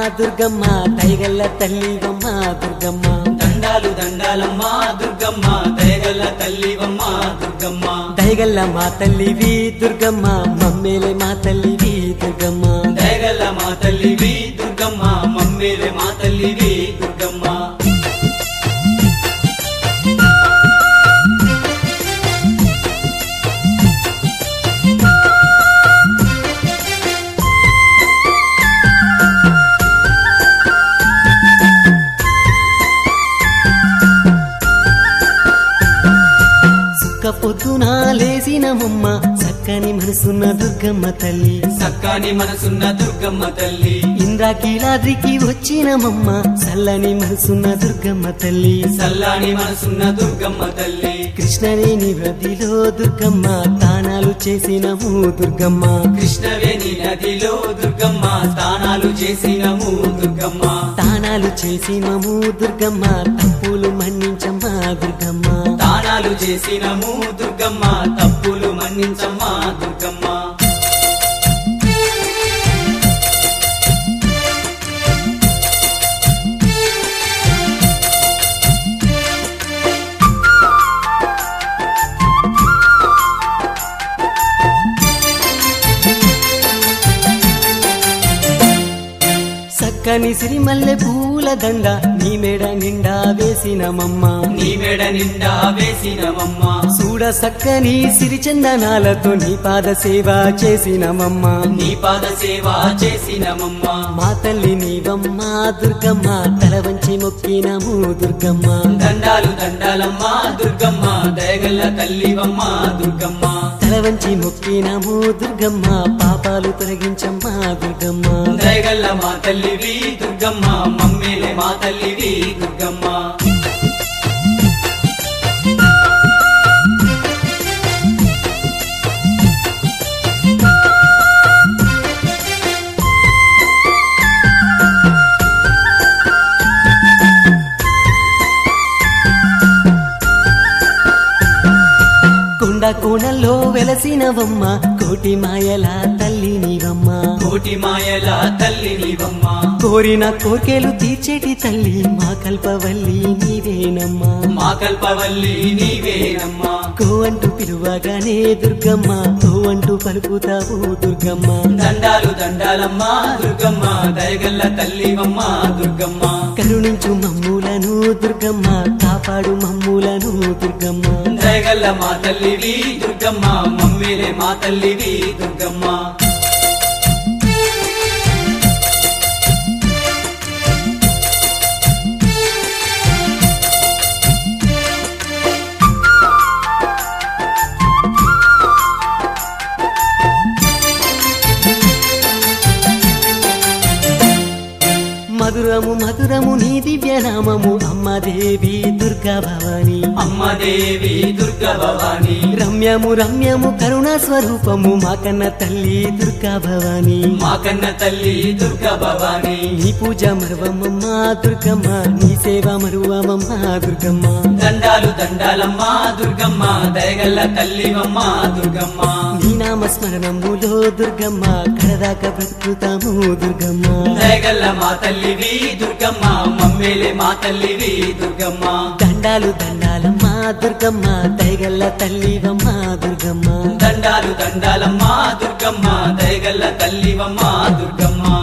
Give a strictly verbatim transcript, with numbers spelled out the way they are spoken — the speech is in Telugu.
దుర్గమ్మ దయగల్ల తల్లివమ్మ దుర్గమ్మ దండాలు దండాలమ్మ దుర్గమ్మ దయగల్ల తల్లివమ్మ దుర్గమ్మ దయగల్ల మా తల్లివి దుర్గమ్మ మమ్మేలే మా తల్లివి దుర్గమ్మ దయగల్ల మా తల్లివి దుర్గమ్మ మమ్మేలే మా తల్లివి దుర్గమ్మ పొద్దున లేసినమమ్మ చక్కని మనసున్న దుర్గమ్మ తల్లి చక్కని మనసున్న దుర్గమ్మ తల్లి ఇంద్రాకీలాద్రికి వచ్చినమమ్మ చల్లని మనసున్న దుర్గమ్మ తల్లి చల్లని మనసున్న దుర్గమ్మ తల్లి కృష్ణవేణి నదిలో దుర్గమ్మ తానాలు చేసినము దుర్గమ్మ కృష్ణవేణి నదిలో దుర్గమ్మ తానాలు చేసినము దుర్గమ్మ తానాలు చేసినము దుర్గమ్మ తప్పులు మన్నించమ్మా దుర్గమ్మ తానాలు చేసినము దుర్గమ్మ తప్పులు మన్నించమ్మా దుర్గమ్మ చక్కని సిరిమల్లె పూల దండ నీ మెడ నిండా వేసినమమ్మ నీ మెడ నిండా వేసినమమ్మ చూడ చక్కని సిరిచందనాలతో నీ పాద సేవ చేసినమమ్మ నీ పాద సేవ చేసినమమ్మ మా తల్లి నీవమ్మ దుర్గమ్మ తల వంచి మొక్కినము దుర్గమ్మ దండాలు దండాలమ్మ దుర్గమ్మ దయగల్ల తల్లివమ్మ దుర్గమ్మ తల వంచి మొక్కినము దుర్గమ్మ పాపాలు తొలగించమ్మా దుర్గమ్మ దయగల్ల మా తల్లివి దుర్గమ్మ మమ్మేలే మా తల్లివి దుర్గమ్మ కొండ కోణల్లో వెలసినవమ్మ కోటి మాయల తల్లి నీవమ్మ కోటి మాయల తల్లి నీవమ్మ కోరిన కోర్కెలు తీర్చేటి తల్లి మా కల్పవల్లి నీవేనమ్మా మా కల్పవల్లి నీవేనమ్మా కో అంటూ పిలువగానే దుర్గమ్మ తో అంటూ పలుకుతావు దుర్గమ్మ దండాలు దండాలమ్మ దుర్గమ్మ దయగల్ల తల్లివమ్మ దుర్గమ్మ కరుణించు మమ్ములను దుర్గమ్మ కాపాడు మమ్ములను దుర్గమ్మ దయగల్ల మా తల్లివి దుర్గమ్మ మమ్మేలే మా తల్లివి దుర్గమ్మ మధురము మధురము నీ దివ్యనామము అమ్మదేవి దుర్గా భవాని అమ్మదేవి దుర్గా భవాని రమ్యము రమ్యము కరుణా స్వరూపము మా కన్న తల్లి దుర్గా భవాని మా కన్న తల్లి దుర్గా భవాని నీ పూజ మరువమ్మ దుర్గమ్మ నీ సేవ మరువమ్మ దుర్గమ్మ దండాలు దండాలమ్మ దుర్గమ్మ దయగల్ల తల్లివమ్మ దుర్గమ్మ నీ నామ స్మరణములో దుర్గమ్మ కడదాకా బ్రతుకుతాము దుర్గమ్మ దయగల్ల మా తల్లివి దుర్గమ్మ మమ్మేలే మా తల్లివి దుర్గమ్మ దండాలు దండాలమ్మ దుర్గమ్మ దయగల్ల తల్లివమ్మ దుర్గమ్మ దండాలు దండాలమ్మ దుర్గమ్మ దయగల్ల తల్లివమ్మ దుర్గమ్మ